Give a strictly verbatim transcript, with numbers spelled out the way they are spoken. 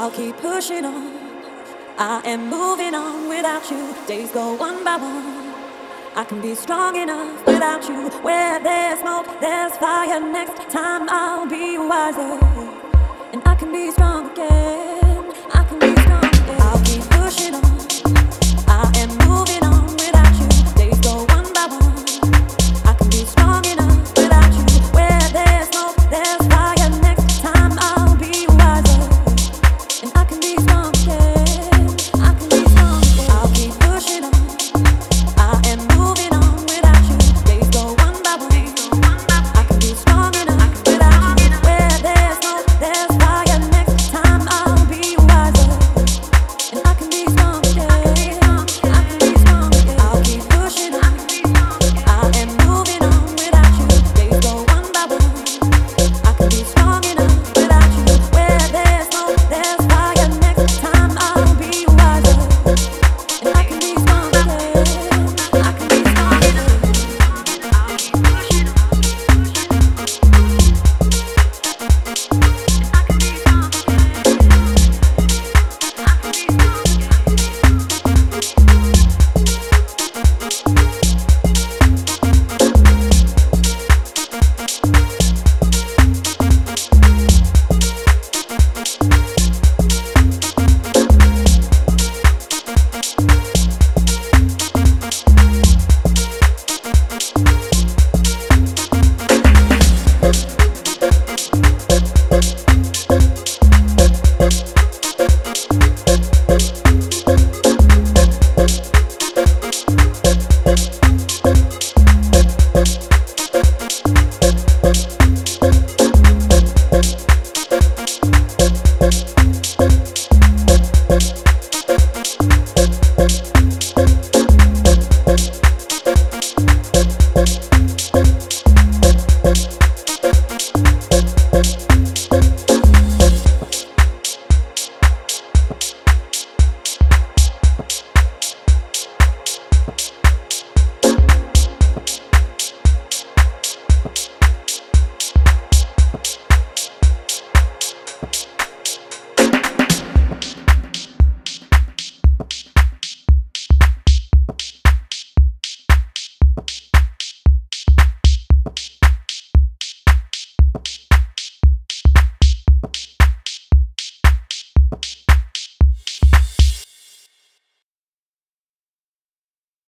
I'll keep pushing on. I am moving on without you. Days go one by one. I can be strong enough without you. Where there's smoke, there's fire. Next time I'll be wiser. And I can be strong again. I can be strong again. I'll keep pushing on. I am moving on without you. Days go one by one. I can be strong enough without you. Where there's smoke, there's fire. Next time I'll be wiser. And I can be strong again. I can be strong again. I'll keep pushing on. I am moving on without you. Days go one by one. I can be strong enough without you. Where there's smoke, there's fire. Next time I'll be wiser. And I can be strong again. I can be strong again. I'll keep pushing on. I am moving on without you. Days go one by one. I can be strong enough without you. Where there's smoke, there's fire. Next time I'll be wiser. And I can be strong again. I can be strong enough. I'll keep pushing on. I can be strong again. I can be